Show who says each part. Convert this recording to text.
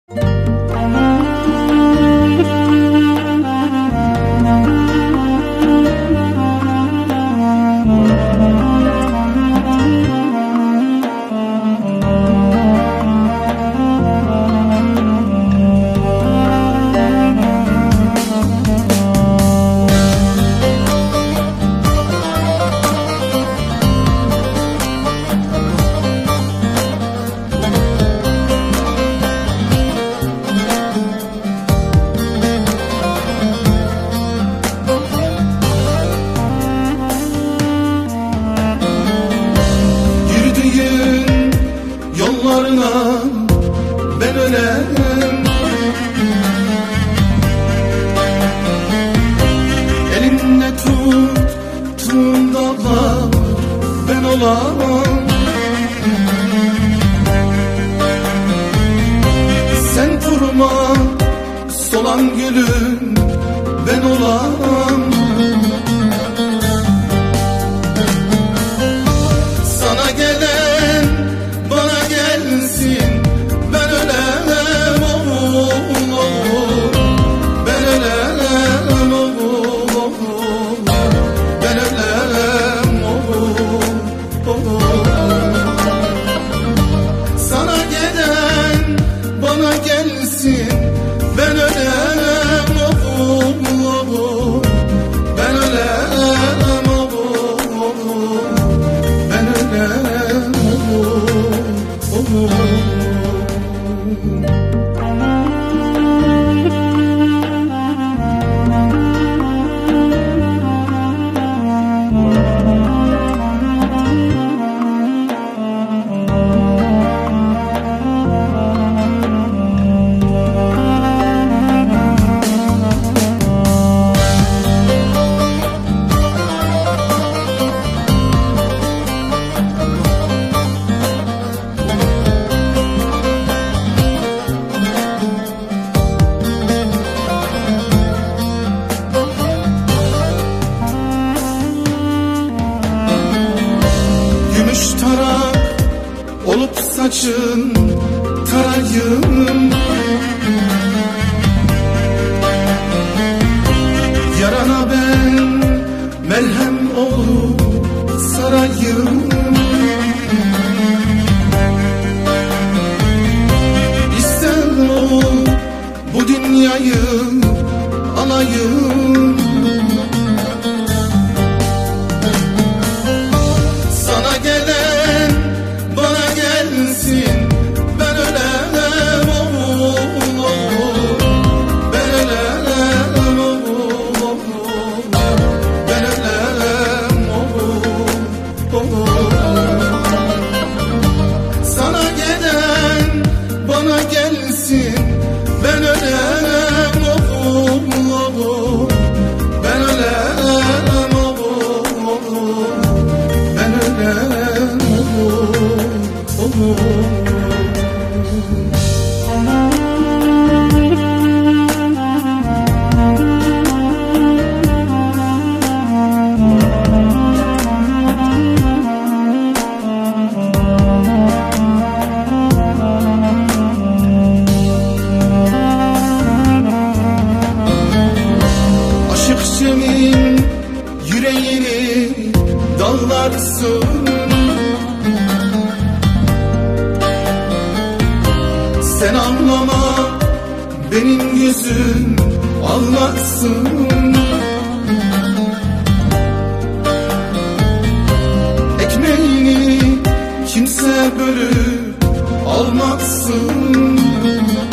Speaker 1: Ben ölem, elimde tuttuğun dallar ben olamam. Sen durma solan gülüm ben olamam. Sana gelen bana gelsin, ben ölemem oğlum, ben ölemem oğlum, ben ölemem oğlum. Sana gelen bana gelsin, ben ölemem oğlum, ben ölemem oğlum, ben ölemem oğlum. Gümüş tarak olup saçın tarayım, yarana ben merhem olup sarayım. İster ol bu dünyayı alayım. Sana gelen bana gelsin, ben ölemem oğlum, ben ölemem oğlum, ben ölemem oğlum. Sana gelen bana gelsin, ben ölemem oğlum, ben ölemem oğlum, ben ölemem oğlum. Aşık senin yüreğini dallarsın, sen anlama benim yüzüm anlatsın. Ekmeğini kimse bölüp almazsın.